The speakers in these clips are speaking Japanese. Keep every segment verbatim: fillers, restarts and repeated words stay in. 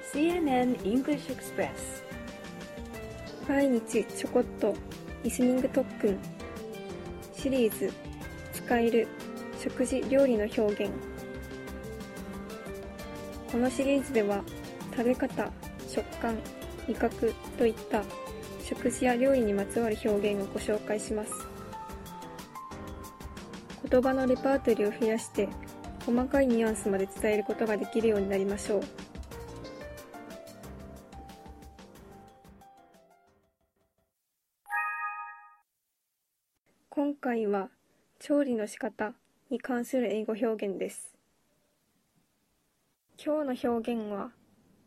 シーエヌエヌ English Express 毎日ちょこっとリスニング特訓シリーズ使える食事料理の表現。このシリーズでは食べ方、食感、味覚といった食事や料理にまつわる表現をご紹介します。言葉のレパートリーを増やして細かいニュアンスまで伝えることができるようになりましょう。今回は調理の仕方に関する英語表現です。今日の表現は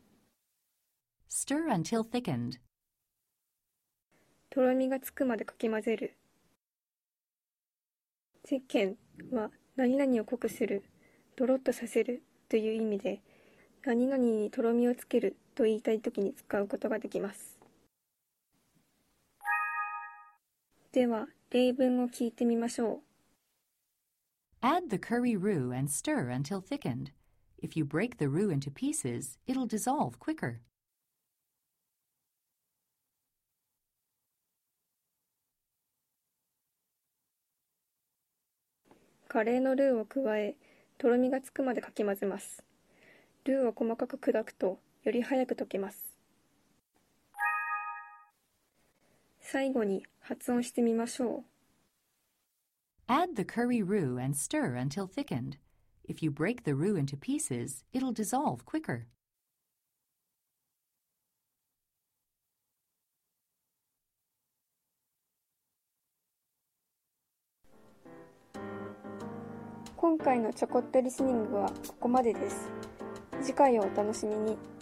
Stir until thickened. とろみがつくまでかき混ぜる。thicken は何々を濃くする、ドロッとさせるという意味で、何々にとろみをつけると言いたいときに使うことができます。では、例文を聞いてみましょう。 Add the curry roux and stir until thickened. If you break the roux into pieces, it'll dissolve quicker. カレーのルーを加え、とろみがつくまでかき混ぜます。ルーを細かく砕くと、より早く溶けます。最後に発音してみましょう。 Add the curry roux and stir until thickened. If you break the roux into pieces, it'll dissolve quicker. 今回のちょこっとリスニングはここまでです。次回をお楽しみに。